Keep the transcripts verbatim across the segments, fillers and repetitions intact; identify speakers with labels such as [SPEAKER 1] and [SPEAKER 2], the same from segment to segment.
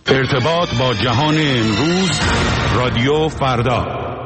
[SPEAKER 1] ارتباط با جهان امروز، رادیو فردا.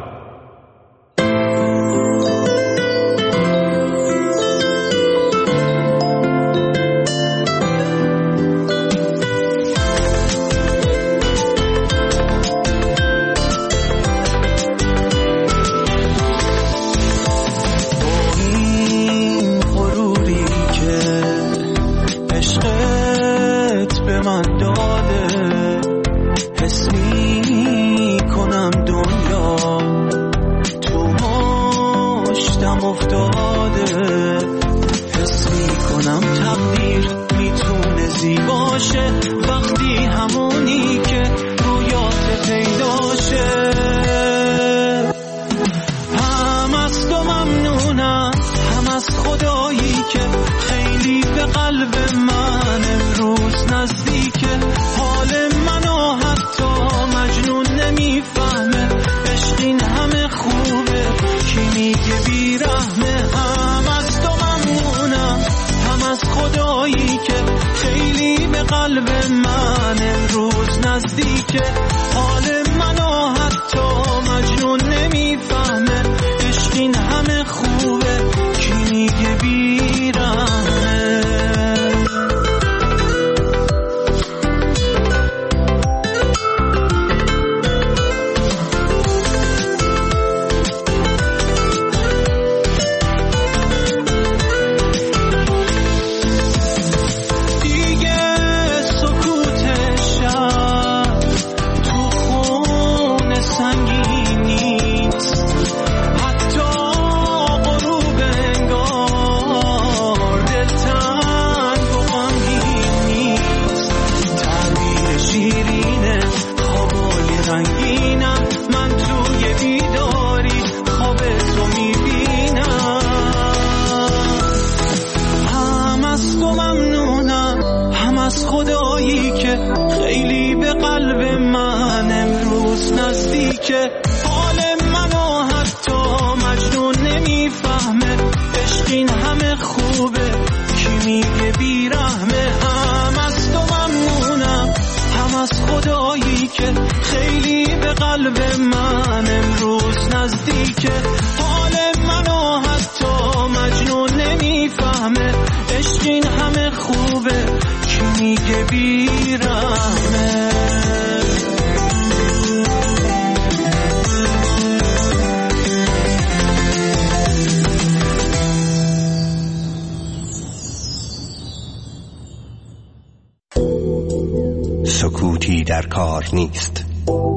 [SPEAKER 2] سکوتی در کار نیست.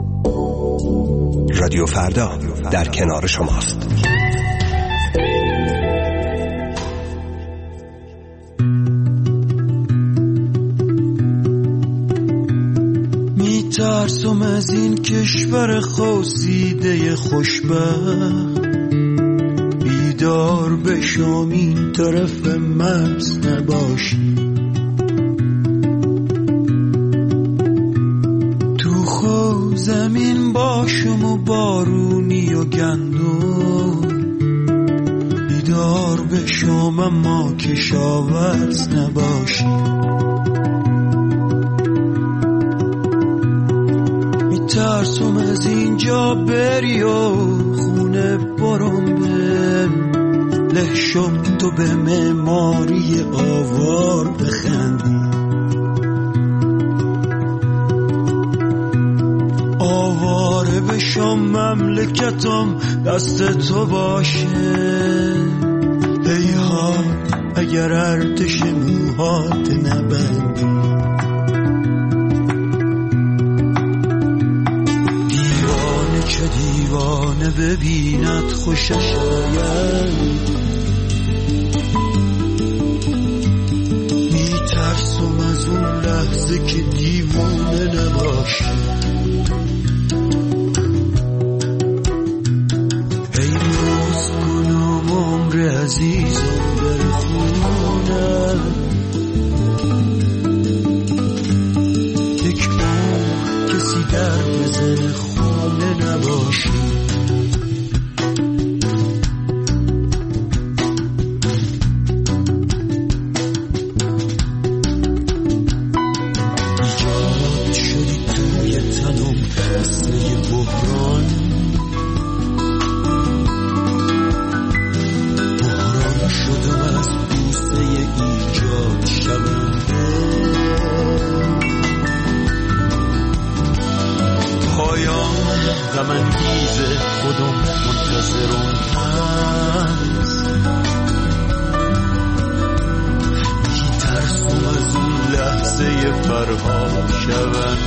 [SPEAKER 2] رادیو فردا در کنار شماست.
[SPEAKER 3] میترسم از این کشور خواسیده خوشبخت، بیدار بشم این طرف مرز نباشی. زمین باشم و بارونی و گندم، بیدار بشم اما کشاورز نباشی. میترسم از اینجا بری و خونه برم به لحشم، تو به معماری آوار بخندی. آواره بشم مملکتم دست تو باشه، هیها اگر ارتش موهات نبندی. دیوانه که دیوانه ببیند خوشش آید، میترسم از اون لحظه که دیوانه نباشی. عزیزم در خونه یک بار کسی در بزن خونه نباشی. ایجاد شدی بحران بحران شدم از بوسه ایجاد شونده پایان غم انگیز خودم منتظرم هست میترسم از اون لحظه فرها شونده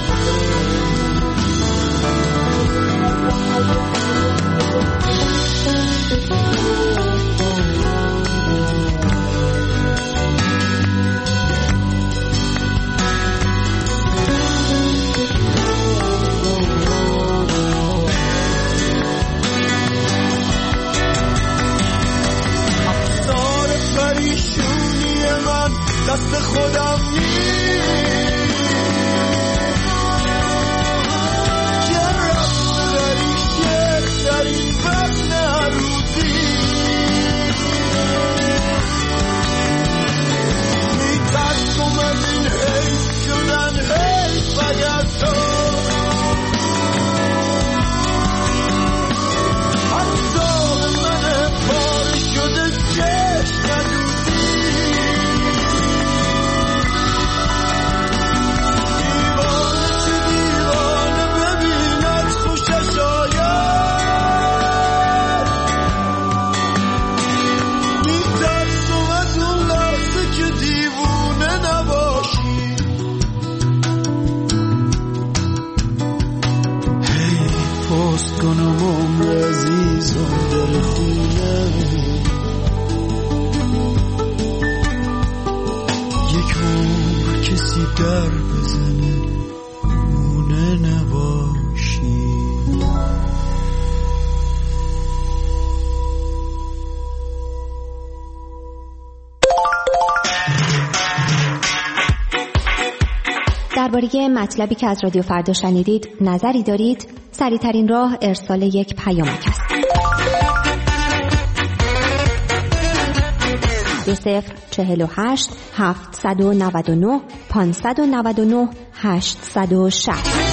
[SPEAKER 3] دست خودم نیست که رفت داری شک در این وقت روزی میترسم از این حیف شدن حیف اگر تو حتی من پاره شده چشم ندوزی کنم عمر عزیزم در خونه یک عمر کسی در بزنه خونه نباشی
[SPEAKER 4] درباره مطلبی که از رادیو فردا شنیدید نظری دارید؟ سریع‌ترین راه ارسال یک پیامک است. دو صفر چهل و هشت هفتصد و نود و نه پانصد و نود و نه هشتصد و شصت.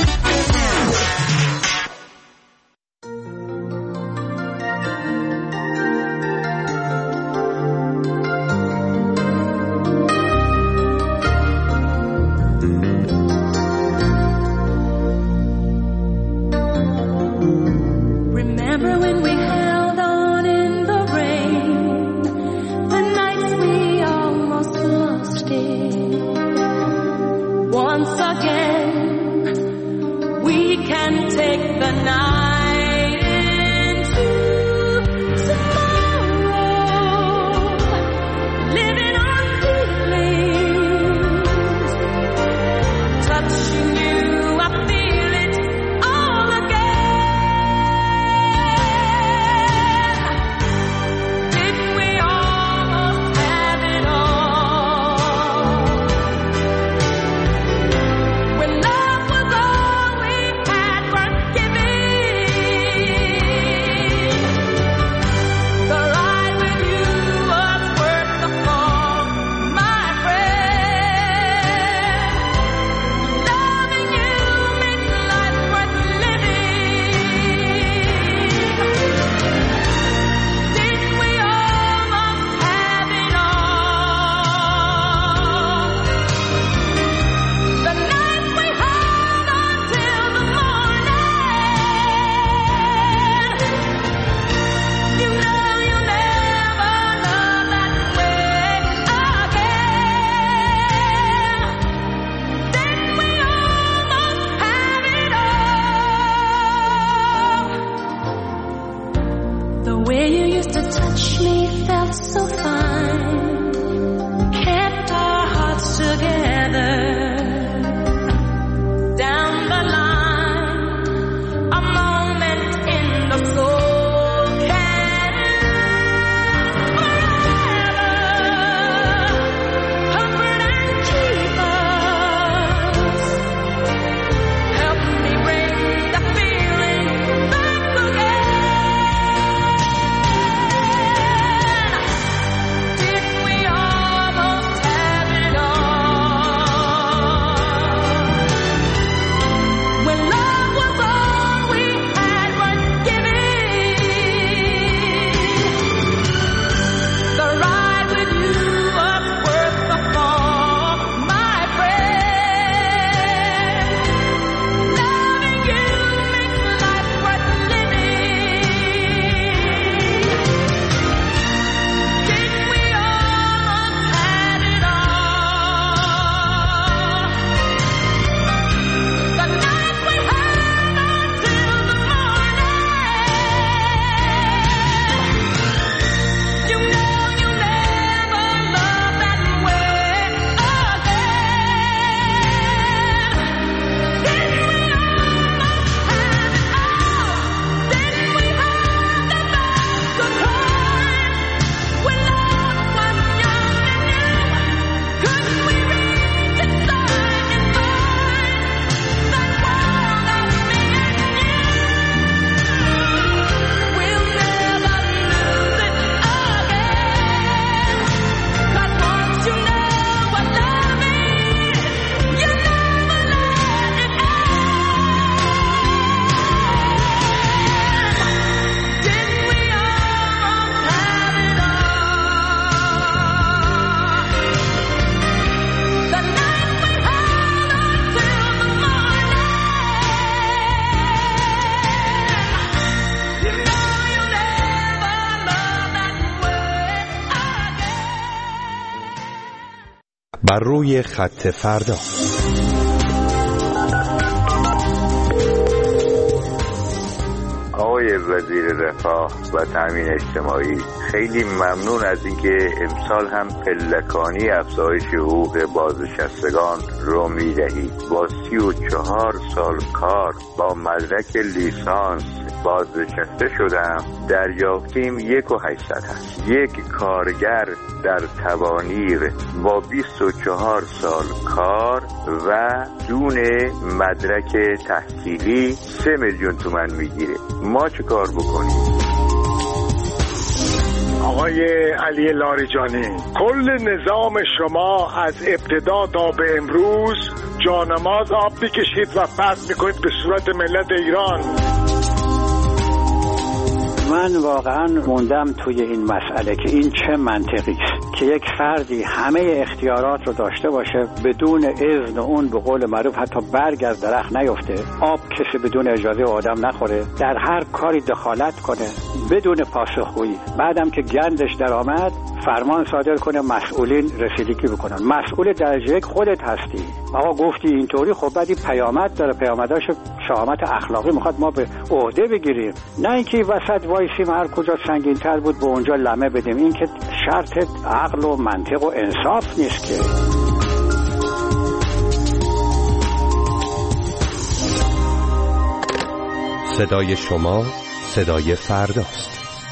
[SPEAKER 2] بر روی خط فردا.
[SPEAKER 5] آقای وزیر رفاه و تامین اجتماعی، خیلی ممنون از اینکه امسال هم پلکانی افزایش حقوق بازنشستگان رو میدهید. با سی و چهار سال کار با مدرک لیسانس بازنشسته شدم، دریافتیم یک و هشتصد هست. یک کارگر در توانیر با بیست و چهار سال کار و دون مدرک تحصیلی سه میلیون تومان میگیره. ما چه کار بکنیم؟
[SPEAKER 6] آقای علی لاریجانی، کل نظام شما از ابتدا تا به امروز جانماز آب میکشید و پس میکنید به صورت ملت ایران.
[SPEAKER 7] من واقعا موندم توی این مسئله که این چه منطقی است که یک فردی همه اختیارات رو داشته باشه، بدون اذن اون به قول معروف حتی برگ از درخت نیفته، آب کسی بدون اجازه آدم نخوره، در هر کاری دخالت کنه بدون پاسخگویی، بعدم که گندش در آمد فرمان صادر کنه مسئولین رسیدگی بکنن. مسئول درجه یک خودت هستی. آقا گفتی اینطوری، خب بعد این پیامد داره، پیامداش شهامت اخلاقی میخواد ما به عهده بگیریم، نه اینکه وسط وایسیم هر کجا سنگین‌تر بود به اونجا لمه بدیم. این که شرط عقل و منطق و انصاف نیست که.
[SPEAKER 2] صدای شما صدای فرداست.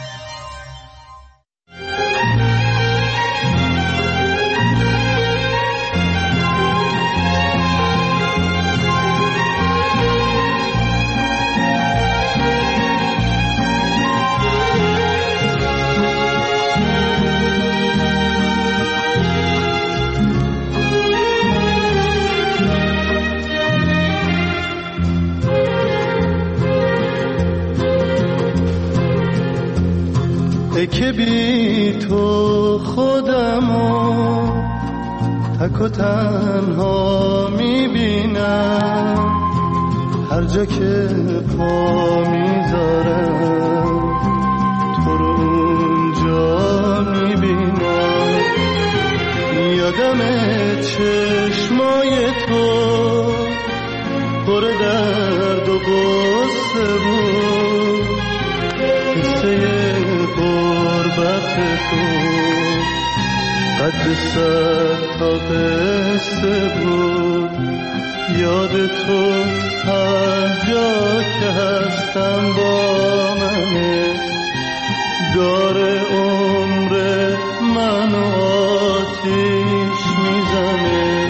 [SPEAKER 3] که بی تو خودمو تک و تنها میبینم، هر جا که پا میذارم تو رو اونجا میبینم. یادم چشمای تو پر درد و غصه بود، قصه غربت تو قد صد تا قصه بود. یاد تو هر جا که هستم با منه، داره عمر منو آتیش میزنه.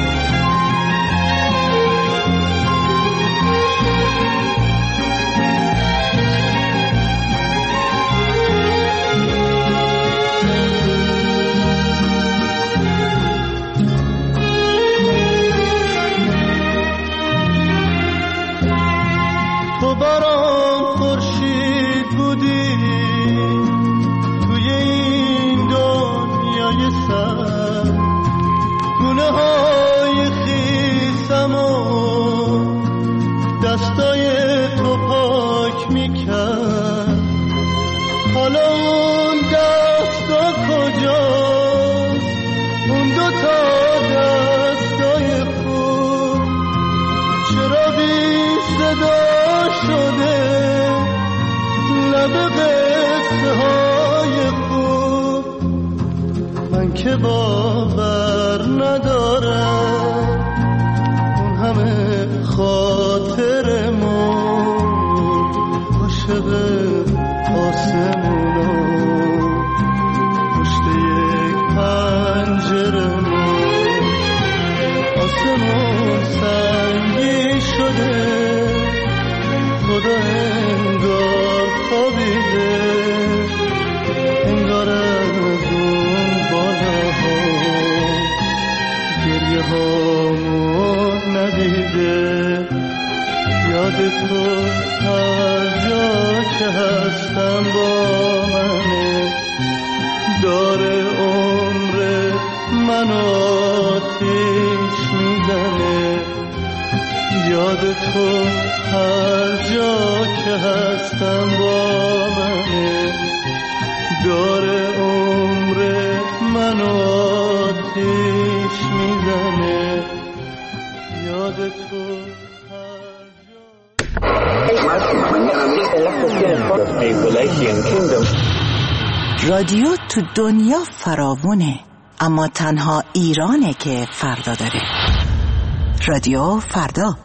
[SPEAKER 3] تو برام خورشید بودی توی این دنیای سر، گونه های خیسم و دستای تو پاک میکرد. حالا اون دستا کجاست؟ اون دوتا دستای خوب چرا بی صدا شده؟ لب قصه های خوب من که باور ندارم، اون همه خاطر مون عاشق آسمونا پشت یک پنجره مون. آسمون سنگی شده، خدا انگار خوابیده، انگار از اون بالاها گریه هامون ندیده. یاد تو هر جا که هستم با منه، داره عمر منو آتیش میزنه. یاد تو هر جا که هستم با منه، داره عمر منو آتش میزنه یاد تو
[SPEAKER 8] رادیو تو دنیا فراوونه، اما تنها ایرانه که فردا داره. رادیو فردا.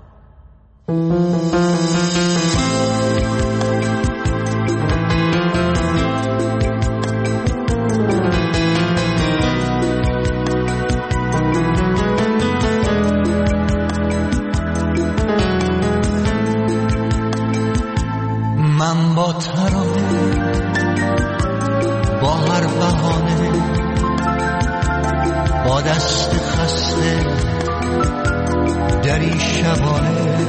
[SPEAKER 3] من با ترانه، با هر بهانه، با دست خسته دری شبانه،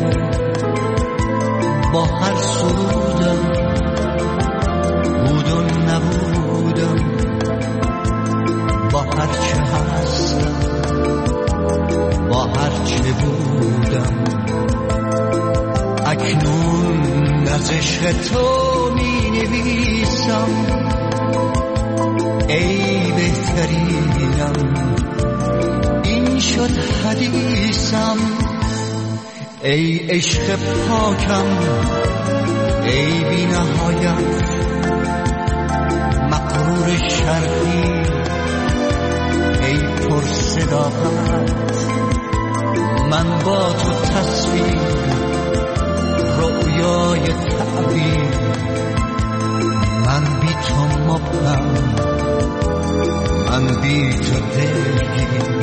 [SPEAKER 3] با هر سرودم بود و نبودم، با هر چه هستم، با هر چه بودم، اکنون از عشق تو می نویسم ای بهترینم، این شد حدیثم ای عشق پاکم، ای بی نهایت مغرور شرقی، ای پر صداقت، من با تو تصویر رویای تعبیر، من بی تو مبهم، من بی تو دلگیر،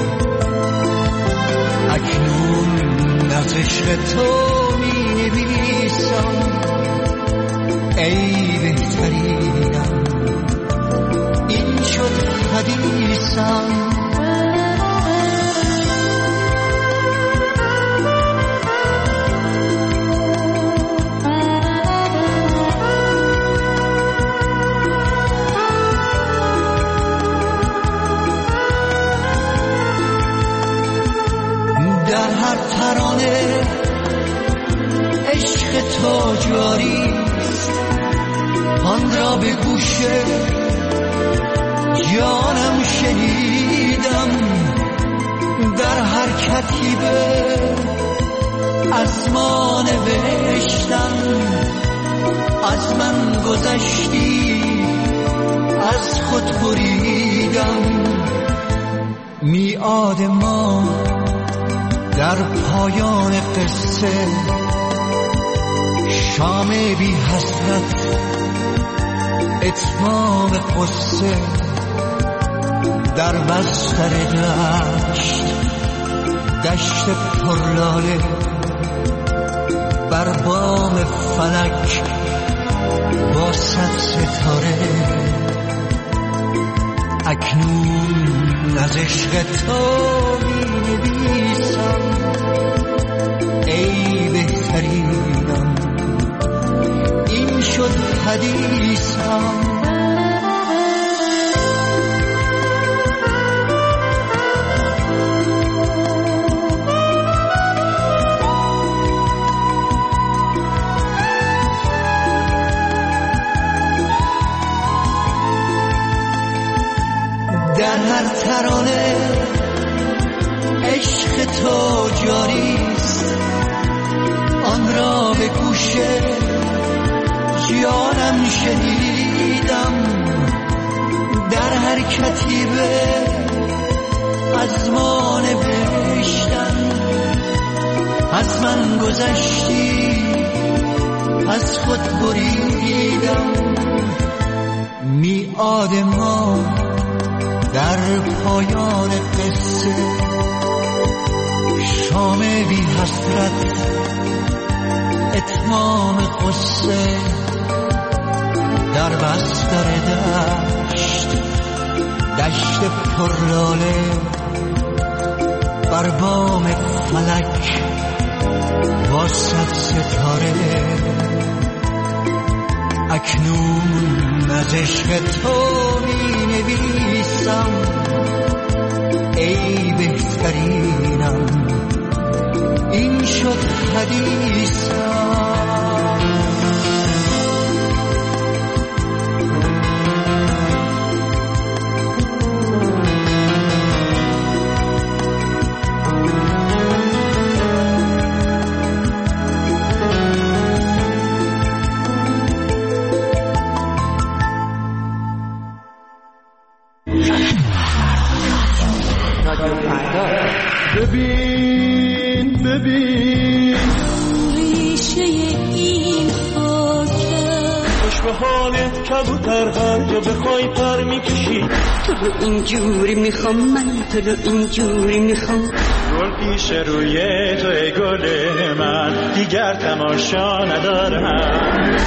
[SPEAKER 3] اکنون از عشق تو می نویسم ای بهترینم، این شد حدیثم. در هر ترانه عشق تو جاریست، آن را به گوش جانم شنیدم، در هر کتیبه از ما نوشتم، از من گذشتی از خود بریدم، میعاد ما در پایان قصه، شام بی حسرت اتمام قصه، در بستر دشت دشت پرلاله، بر بام فلک با صد ستاره، اکنون از عشق تو می نویسم ای بهترینم، این شد حدیثم. در هر ترانه عشق تو جاریست، آن را به گوش جانم شنیدم، در هر کتیبه از ما نوشتن، از من گذشتی از خود بریدم، میعاد ما در پایان قصه، شام بی حسرت اتمام قصه، در بستر دشت دشت پرلاله، بر بام فلک با صد ستاره، اکنون از عشق تو می نویسم ای بهترینم، این شد حدیثم.
[SPEAKER 9] گوشه این خاکم.
[SPEAKER 3] خوش به حالت کبوتر هر جا بخوای پر میکشی.
[SPEAKER 9] تو رو اینجوری میخوام من، تو رو اینجوری میخوام.
[SPEAKER 3] گل پیش روی توی گل من، دیگر تماشا ندارم.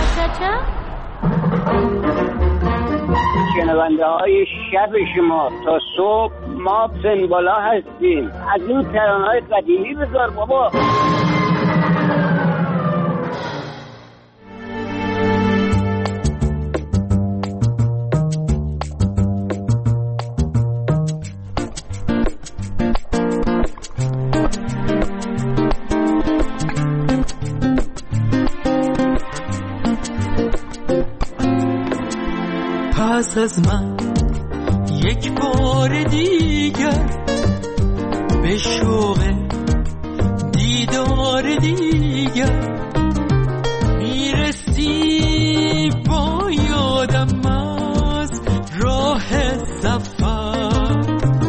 [SPEAKER 10] شنونده های شب شما تا صبح ما سنبالا هستیم. از این ترانه های قدیمی بذار بابا.
[SPEAKER 3] پس از من یک بار دیگر به شوق دیدار دیگر میرسی با یادم از راه سفر.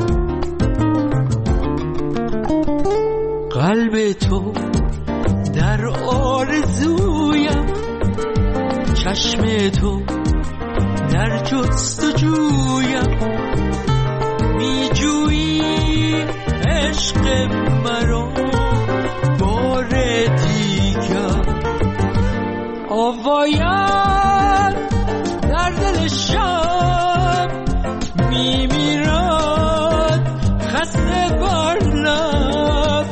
[SPEAKER 3] قلب تو در آرزویم، چشم تو در جستجویم، میجویی عشق مرا بار دیگر. آوایم در دل شب میمیرد، خسته بر لب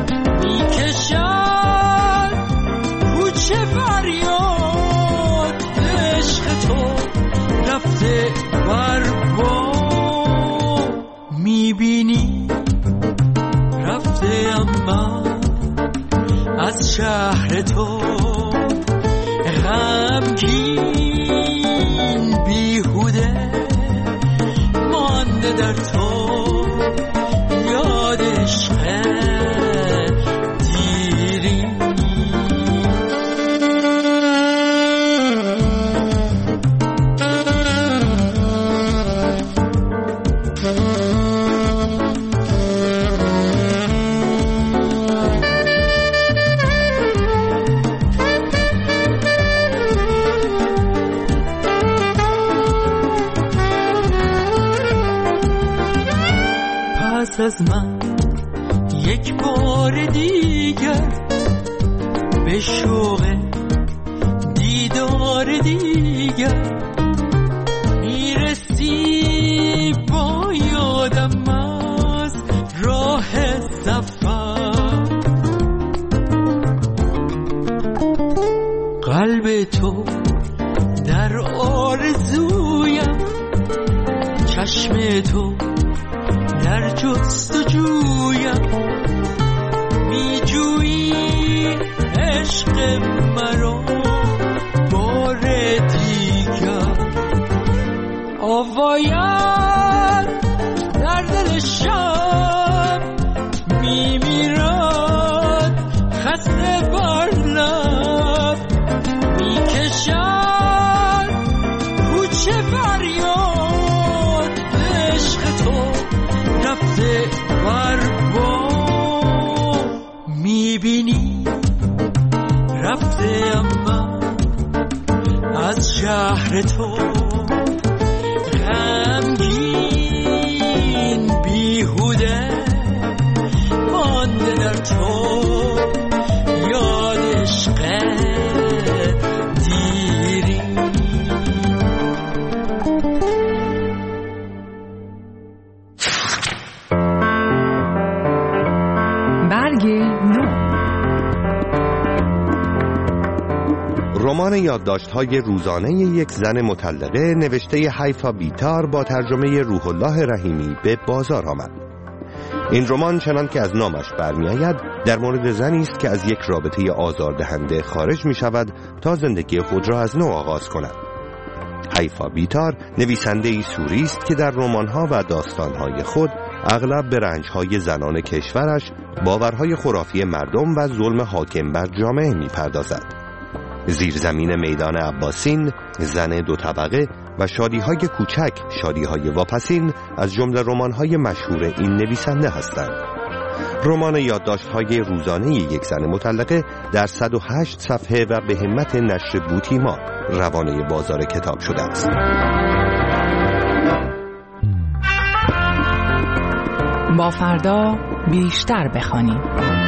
[SPEAKER 3] میکشد کوچه فریاد. عشق تو رفته بر بام، میبینی رفته اما از شهر تو. غمگین بیهوده مانده در تو، یاد عشق دیری. پس از من یک بار دیگر به شوق دیدار دیگر میرسی با یادم از راه سفر. قلب تو در آرزویم، چشم تو در جستجویم، میجویی عشق مرا بار دیگر. آوایم در دل شب میمیرد، خسته بر لب میکشد کوچه فریاد. عشق تو رفته بر بام، میبینی رفته اما از شهر تو. غمگین بیهوده مانده در تو، یاد عشق دیری.
[SPEAKER 2] برگ نو. رمان یادداشت‌های روزانه یک زن مطلقه نوشته حیفا بیتار با ترجمه روح الله رحیمی به بازار آمد. این رمان چنان که از نامش برمی‌آید در مورد زنی است که از یک رابطه آزاردهنده خارج می‌شود تا زندگی خود را از نو آغاز کند. حیفا بیتار نویسنده‌ای سوری است که در رمان‌ها و داستان‌های خود اغلب به رنج‌های زنان کشورش، باورهای خرافی مردم و ظلم حاکم بر جامعه می‌پردازد. زیرزمین میدان عباسین، زن دو طبقه و شادی‌های کوچک، شادی‌های واپسین از جمله رمان‌های مشهور این نویسنده هستند. رمان یادداشت‌های روزانه یک زن مطلقه در صد و هشت صفحه و به همت نشر بوتیما روانه بازار کتاب شده است.
[SPEAKER 11] با فردا بیشتر بخوانیم.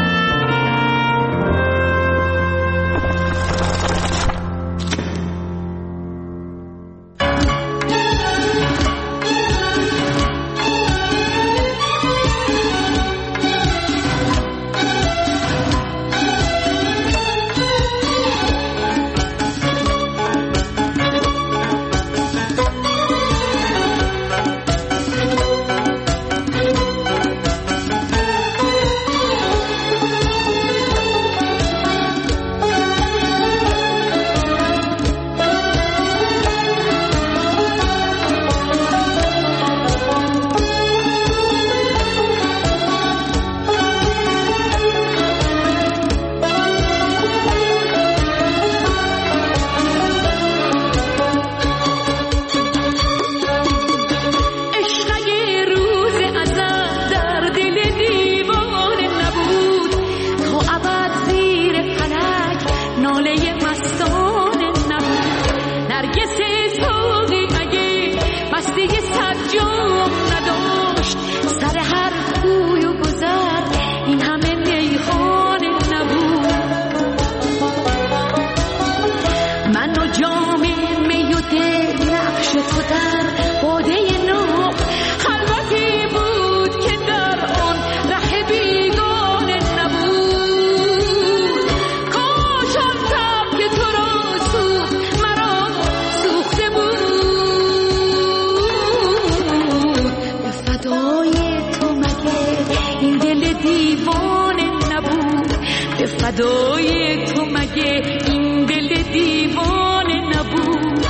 [SPEAKER 12] فدای تو مگه این دل دیوانه نبود.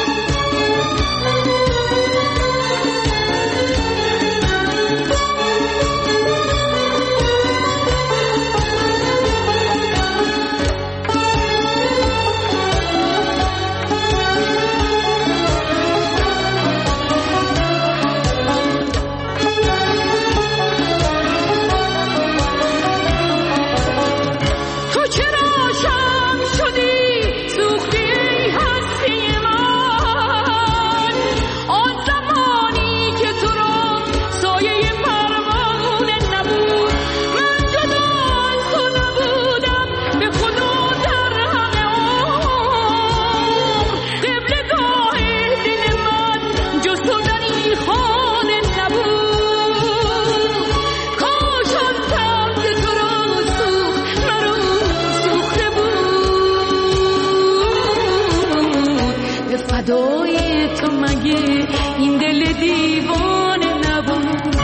[SPEAKER 12] فدای تو مگه این دل دیوانه نبود.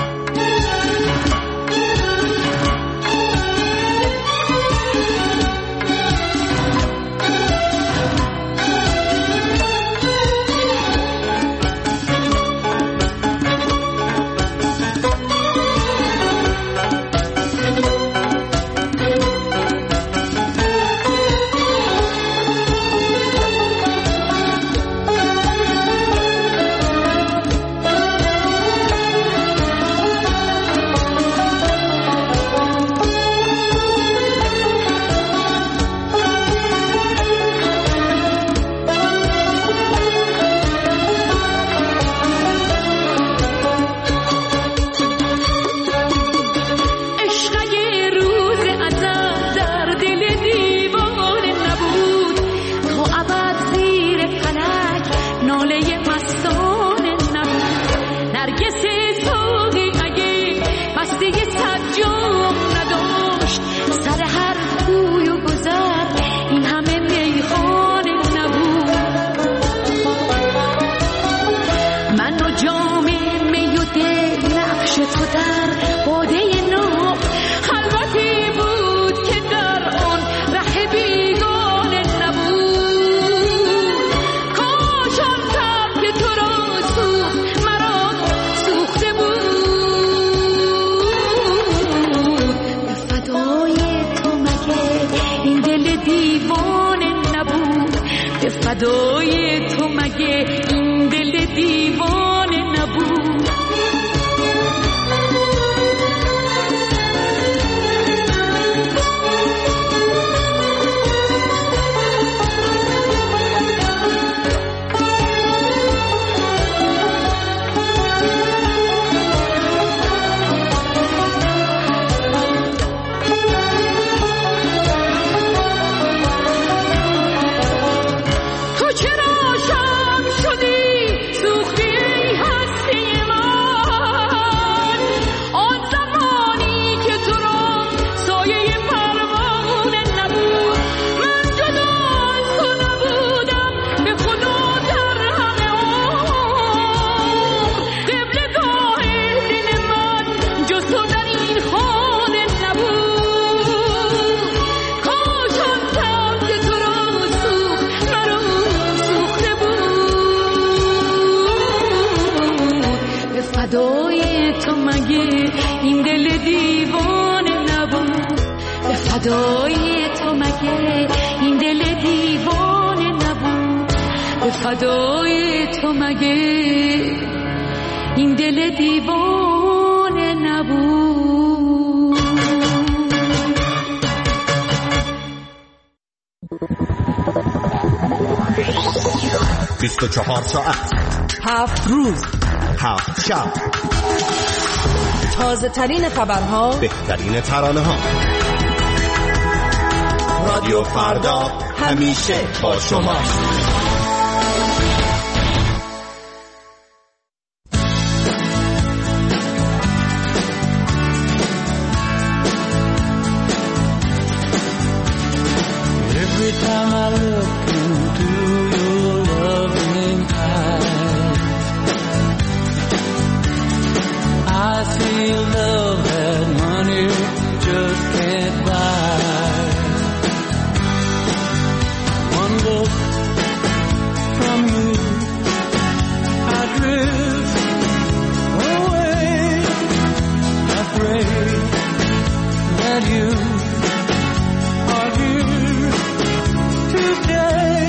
[SPEAKER 12] فدای تو مگه این دل دیوانه نبود. مگه این دل دیوانه نبود؟ به فدای تو مگه این دل دیوانه نبود؟
[SPEAKER 13] بیست و چهار ساعت،
[SPEAKER 14] هفت روز،
[SPEAKER 13] هفت شب،
[SPEAKER 14] تازه ترین خبرها،
[SPEAKER 13] بهترین ترانه ها. رادیو فردا همیشه با شماست.
[SPEAKER 3] Every time I look into your loving eyes, I see love that money just can't buy. One look from you, I drift away. I pray that you are here today.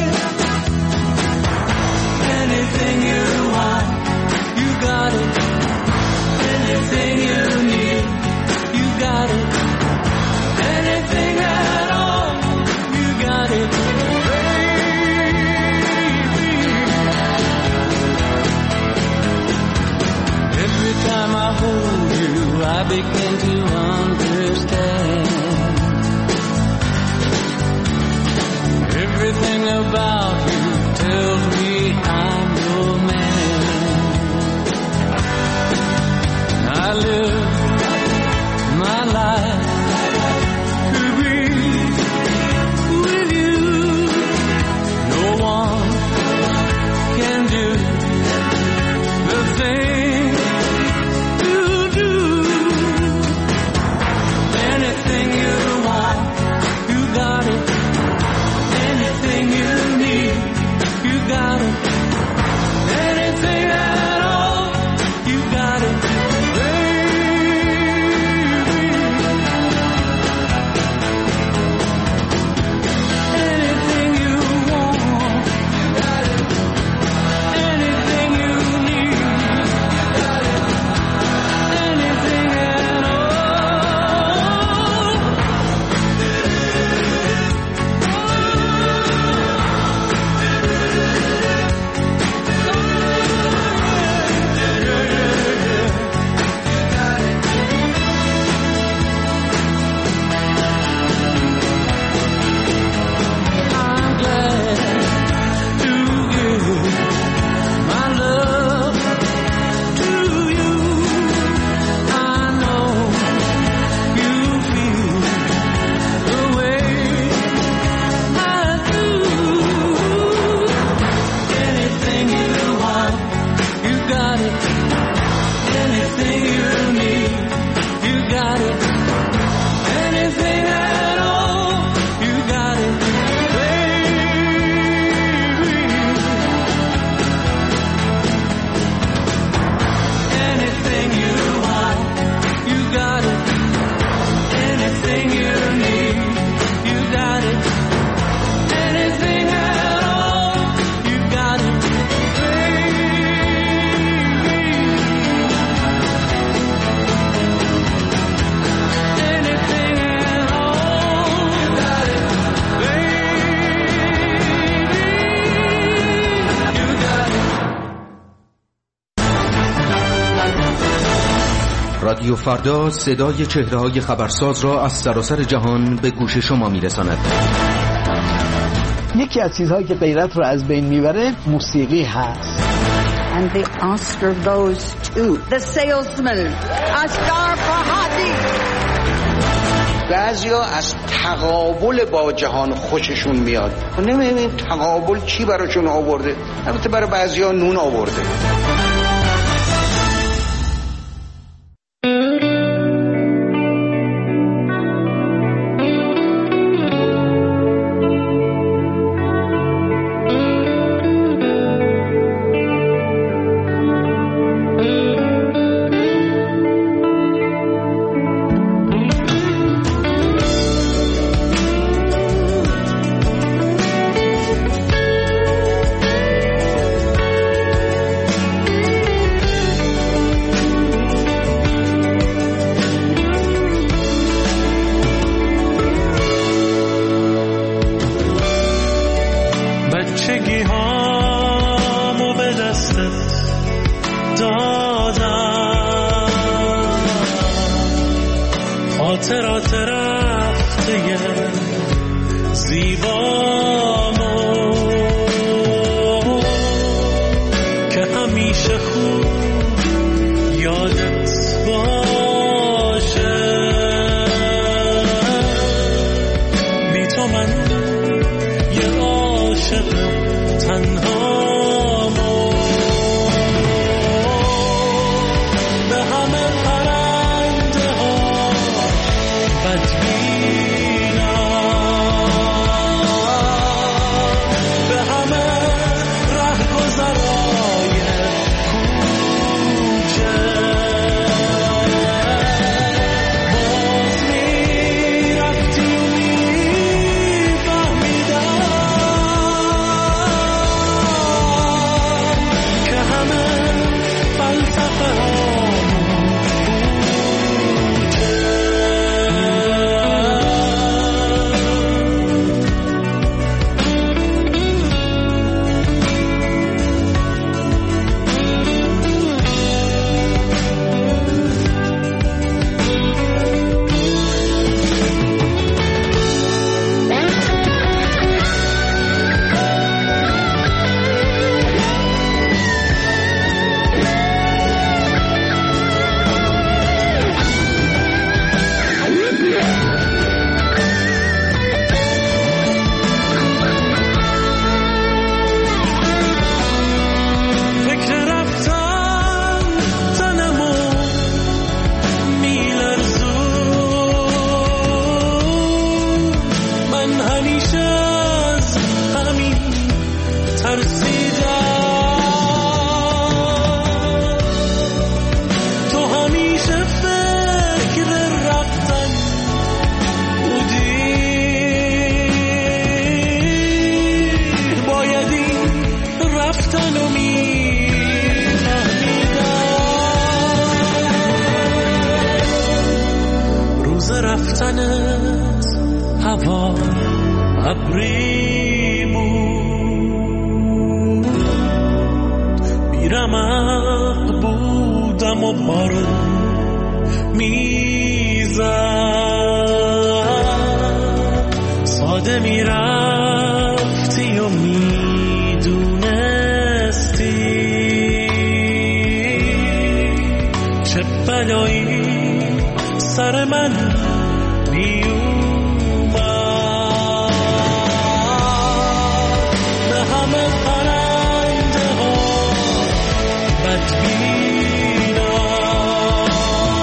[SPEAKER 3] Anything you want, you got it. Anything you need, you got it. Anything at all, you got it, baby. Every time I hold you, I begin to understand. Everything about you tells me I'm your man. I live my life to be with you. No one can do the thing you do. Anything you want, you got it. Anything you need, you got it. Anything at all, you got it, baby. Anything you want, you got it. Anything you need, you got it. Anything at all. I'm glad to give my love to you. I know you feel the way I do. Anything you want, you got it. Anything you need, you got it. Anything at all, you got it, baby. Anything you want, you got it. Anything you need, you got it. Anything at all, you got it, baby. Anything at all, you got it, baby. You got it.
[SPEAKER 15] رادیو فردا صدای چهره‌های خبرساز را از سراسر جهان به گوش شما می‌رساند.
[SPEAKER 16] یکی از چیزهایی که غیرت رو از بین میبره موسیقی هست.
[SPEAKER 17] And the Oscar goes to the salesman, Asghar Farhadi.
[SPEAKER 18] بعضیا از تقابل با جهان خوششون میاد. نمی‌دونیم تقابل چی براشون آورده. البته برای بعضیا نون آورده.
[SPEAKER 3] خاطرات رفته زیبامو که همیشه خوب یادت باشه. بی تو من یه عاشق تنهامو به همه پرنده ها بدبینم، به همه رهگذرای کوچه باز میرفتی و میفهمیدم که همه فلسفه هامون کوچه. فکر رفتن تنمو میلرزون، من همیشه از همین ترسیدم. تو همیشه فکر رفتن بودی، باید این رفتن رو میفهمیدم. روز رفتنت هوا ابری بود، بیرمق بودم و بارون میزد. ساده میرفتی و میدونستی چه بلایی سر من میومد. به همه پرنده ها بدبینم،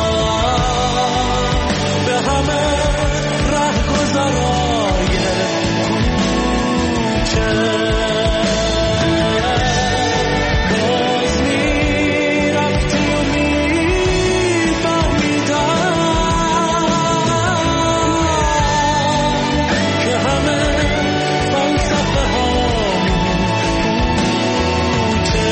[SPEAKER 3] به همه رهگذرای کوچه باز میرفتی و میفهمیدم که همه فلسفه هامون کوچه.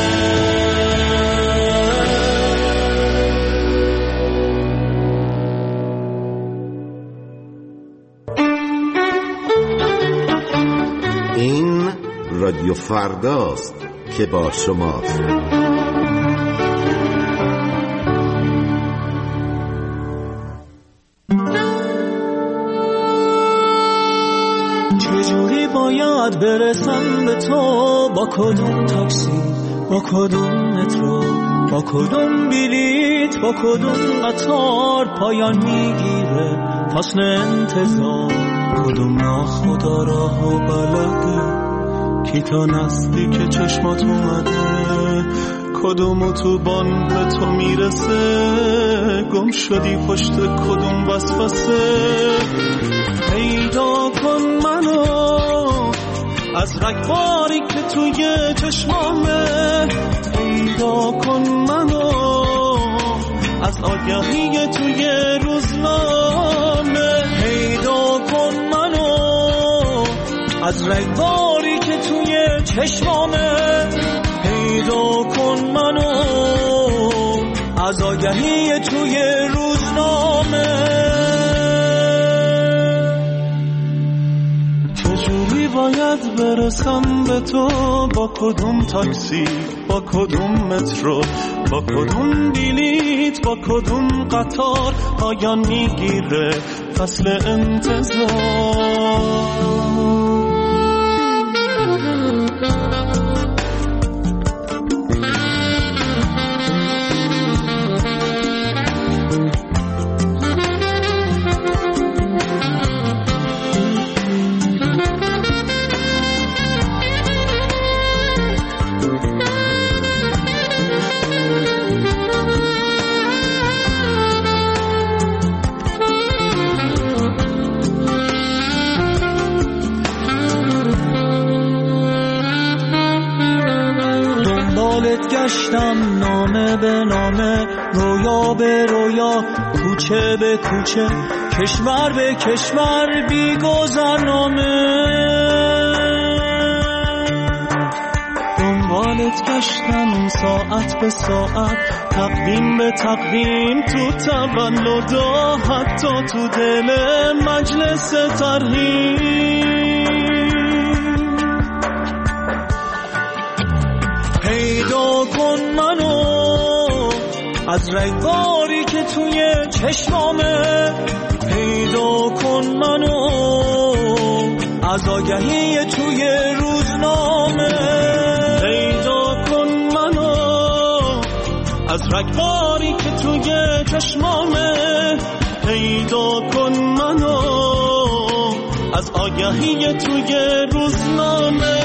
[SPEAKER 13] این رادیو فرداست که با شماست.
[SPEAKER 3] چجوری باید برسم به تو؟ با کدوم تاکسی، با کدوم مترو، با کدوم بلیت، با کدوم قطار پایان میگیره فصل انتظار؟ کدوم ناخدا راه و بلده کی تا نزدیک چشمات اومده؟ کدوم اتوبان به تو میرسه؟ گم شدی پشت کدوم وسوسه؟ پیدا کن منو از رگباری که توی چشمامه، پیدا کن منو از آگهی توی روزنامه، پیدا کن منو از رگباری که توی چشمامه، پیدا کن منو از آگهی توی روزنامه. چجوری باید برسم به تو؟ با کدوم تاکسی، با کدوم مترو، با کدوم بلیت با کدوم قطار پایان میگیره فصل انتظار. گشتم نامه به نامه، رویا به رویا، کوچه به کوچه، کشور به کشور، بی گذرنامه. دنبالت گشتم ساعت به ساعت، تقویم به تقویم، تو تولدا، حتی تو دل مجلس ترحیم. پیدا کن منو از رگباری که توی چشمامه، پیدا کن منو از آگهی توی روزنامه، پیدا کن منو از رگباری که توی چشمامه، پیدا کن منو از آگهی توی روزنامه.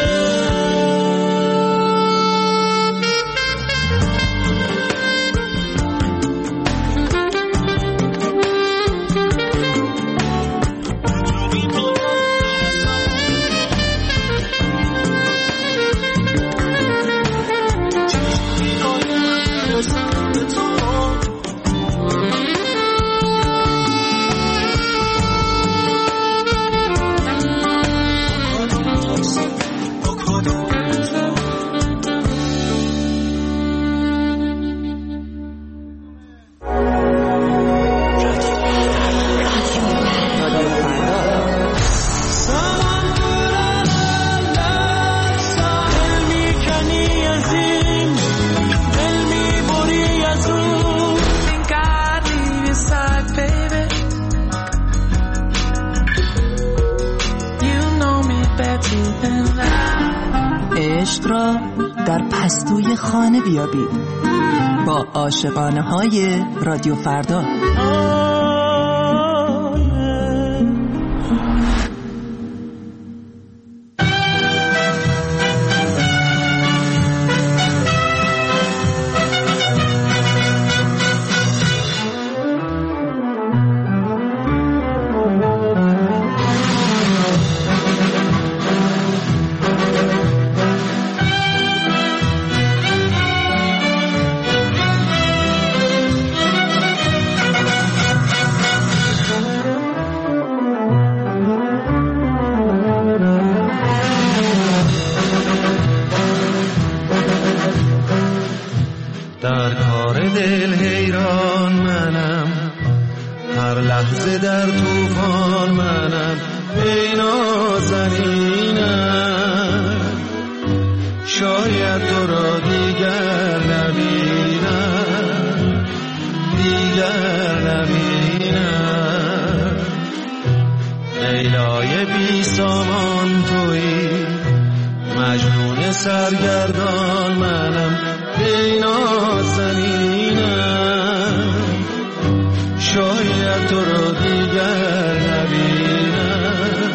[SPEAKER 8] عشق را در پستوی خانه بیابید با عاشقانه های رادیو فردا.
[SPEAKER 3] در کار دل حیران منم، هر لحظه در طوفان منم، ای نازنینم شاید تو را دیگر نبینم، دیگر نبینم. لیلای بی سامان تویی، مجنون سرگردان منم، ای نازنینم شاید تو رو دیگر نبینم،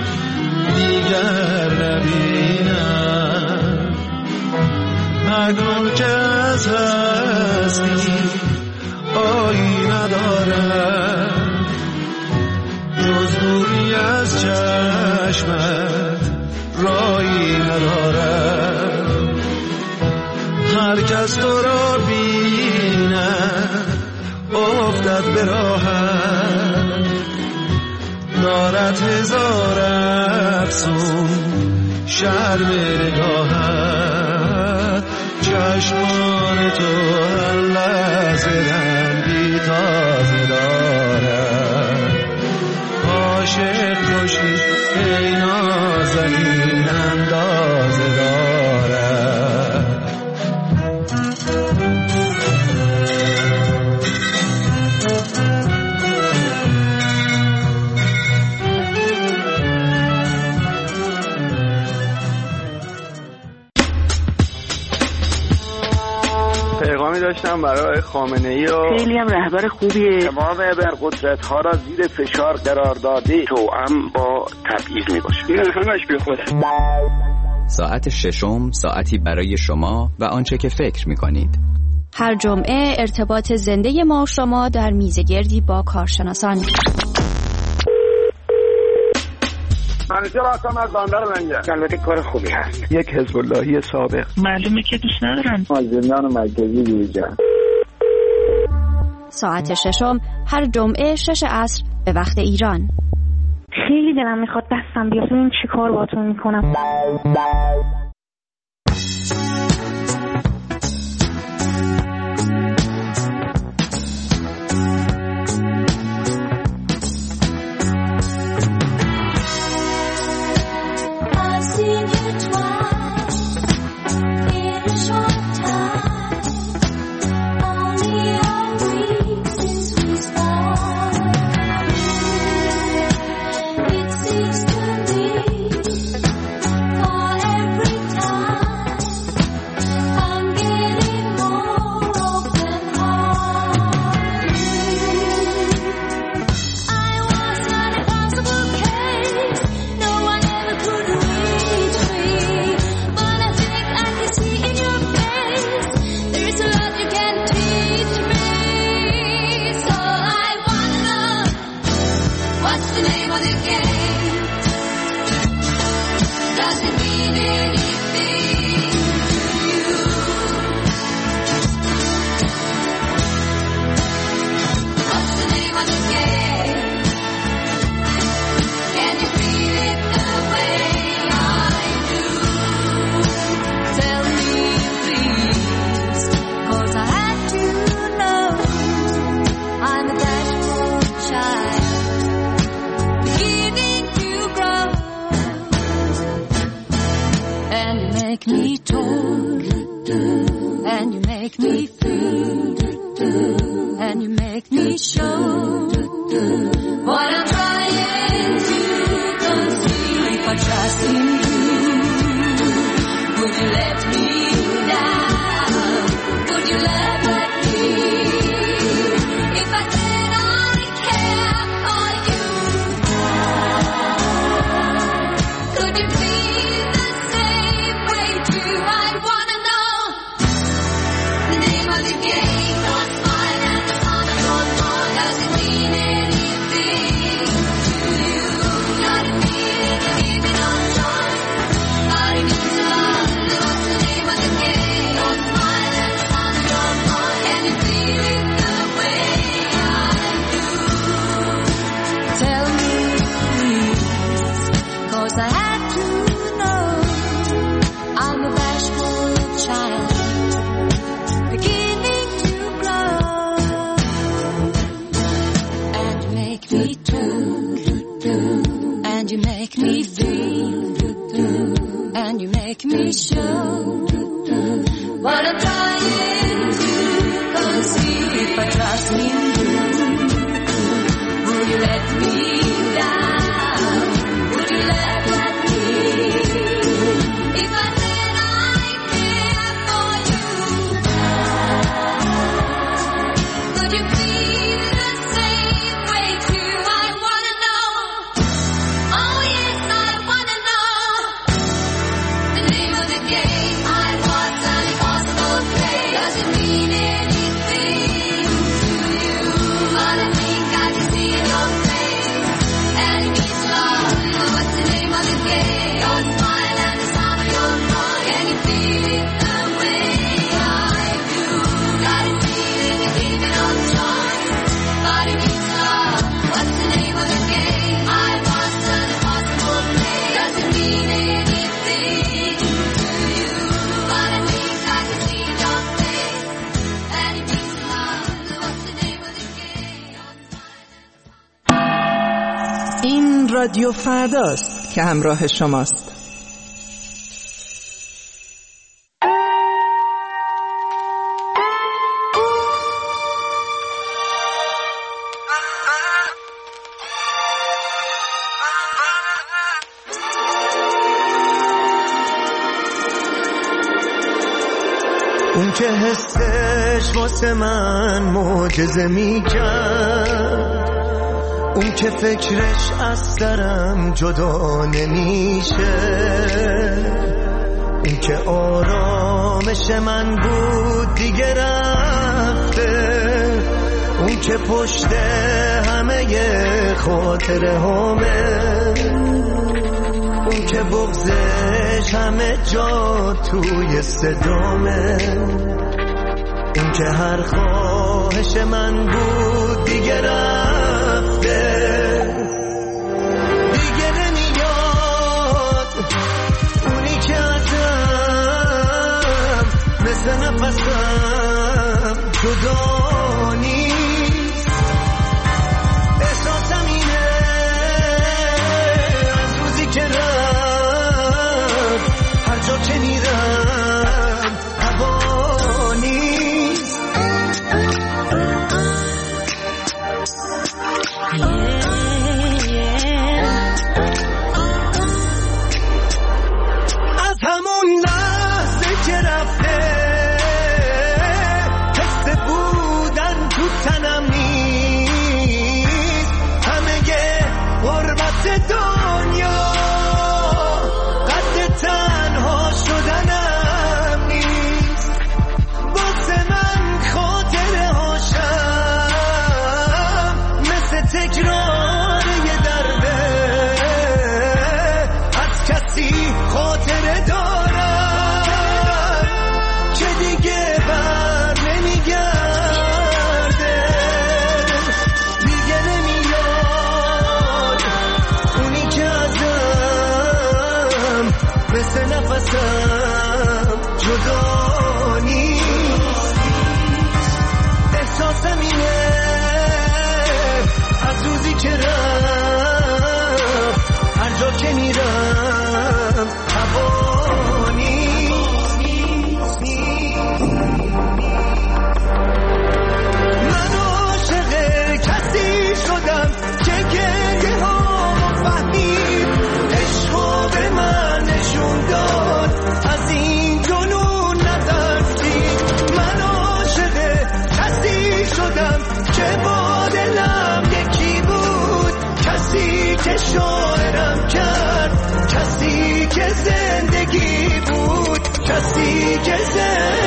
[SPEAKER 3] دیگر نبینم. مگن که از هستی آیی ندارم، جز دوری از چشمت رایی ندارم. هر کس تو را بیند افتد به راحت، دارد هزار افسون شرم نگاهت. چشمان تو هر لحظه رنگی تازه دارد، عاشق کشی ای نازنین اندازه دارد.
[SPEAKER 19] داشتم برای خامنه‌ای و
[SPEAKER 10] خیلی هم رهبر خوبیه.
[SPEAKER 5] تمام ابرقدرت‌ها را زیر فشار قرار داده، توأم با تبعیض میباشه.
[SPEAKER 10] این همش بی خوده.
[SPEAKER 20] ساعت ششم ساعتی برای شما و آنچه که فکر می‌کنید.
[SPEAKER 4] هر جمعه ارتباط زنده ما و شما در میزگردی با کارشناسان.
[SPEAKER 6] منیجر هستم از بندر لنگر.
[SPEAKER 10] البته کار خوبی هست.
[SPEAKER 19] یک حزب اللهی سابق.
[SPEAKER 10] معلومه که دوست ندارن.
[SPEAKER 5] مازندران مرکزی بیرجان.
[SPEAKER 4] ساعت ششم هر جمعه شش عصر به وقت ایران.
[SPEAKER 21] خیلی دلم میخواد دستم بیاد ببین چی کار باهاتون میکنم.
[SPEAKER 8] رادیو فرداست که همراه شماست.
[SPEAKER 3] اون که حسش واسه من معجزه میکرد، اون که فکرش از سرم جدا نمیشه، اون که آرامش من بود دیگه رفته، اون که پشت همه خاطره همه، اون که بغضش همه جا توی صدامه، اون که هر خواهش من بود دیگه رفته، دیگه نمیاد اونی که ازم مثل نفسم جدا نیست. احساسم اینه از روزی که رفت هر جا که میرم هوا نیست. از همون لحظه که رفته حس بودن تو تنم نیست، همه غربت دنیا قد تنها شدنم نیست. واسه من خاطره هاشم مثل تکرار یه درده، از کسی خاطره دارم که دیگه بر نمیگرده، دیگه نمیاد اونی که ازم مثل نفسم جدا نیست. احساسم اینه از روزی که رفت هر جا که میرم هوا نیست. من عاشق کسی شدم که گریه هامو فهمید، عشقو به من نشون داد، از این جنون نترسید. من عاشق کسی شدم که با دلم یکی بود، کسی که شاعرم کرد، کسی که زندگی بود، کسی که زندگی